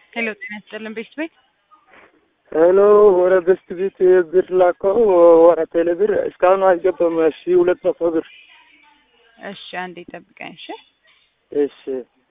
ሄሎ ጤና ይስጥልን ቤት ሄሎ ወረ በስት ቤት ብር ላከው ወረ ቴሌብር እስካሁን አልገባም። 1200 ብር። እሺ አንዴ ጠብቀኝ። እሺ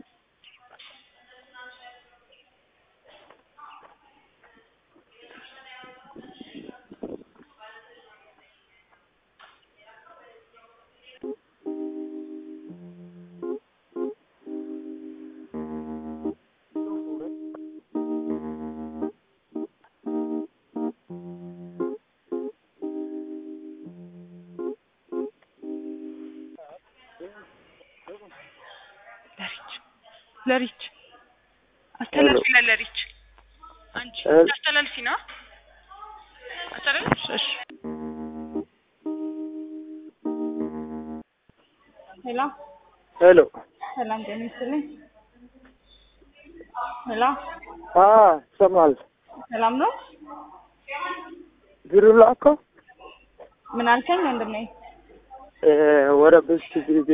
ለሪች አስተላልፊ ለሪች አንቺ አስተላልፊ ነው አስተላልፊ። እሺ ሄሎ ሄሎ ሰላም ጀሚስልኝ። ሄሎ ሰማል ሰላም ነው። ብር ላከው ምን አልከኝ ወንድሜ? ወረ በስት ቤት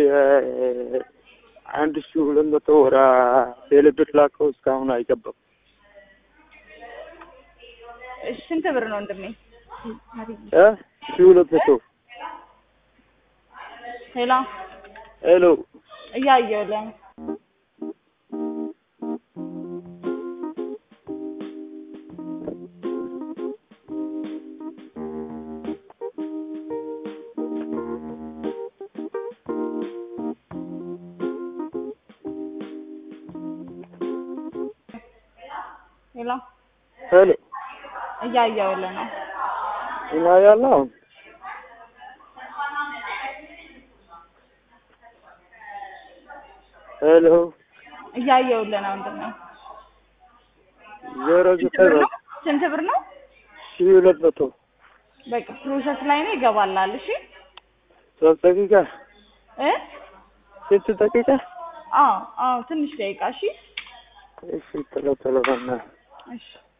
1200 ወራ ቴሌብር ላከው እስካሁን አይገባም። እሺ ስንት ብር ነው ወንድሜ? 1200። ሄሎ ሄሎ እያየሁልህ ሄሎ ሄሎ እያየሁልህ ነው። እና ያለው ሄሎ እያየሁልህ ነው ወንድሜ። ስንት ብር ነው? 1200። በቃ ፕሮሰስ ላይ ነው ይገባላል። እሺ 3 ደቂቃ ስንት ደቂቃ? አዎ ትንሽ ደቂቃ። እሺ ቶሎ በልና። እሺ